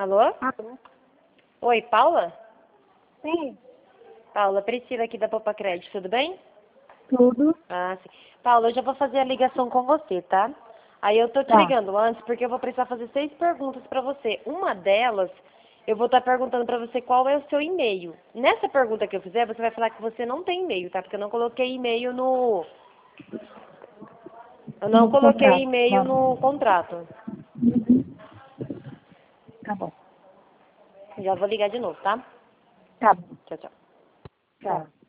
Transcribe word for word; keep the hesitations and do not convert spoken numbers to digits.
Alô? Alô? Oi, Paula? Sim, Paula, Priscila aqui da Popa Crédito, tudo bem? tudo. Ah, sim. Paula, eu já vou fazer a ligação com você, tá? Aí eu tô te Tá. ligando antes porque eu vou precisar fazer seis perguntas pra você. Uma delas, eu vou estar perguntando pra você qual é o seu e-mail. Nessa pergunta que eu fizer, você vai falar que você não tem e-mail, tá? Porque eu não coloquei e-mail no... Eu não No coloquei contrato. e-mail Tá. no contrato. Tá bom. Já vou ligar de novo, tá? Tá bom. Tchau, tchau. Tchau.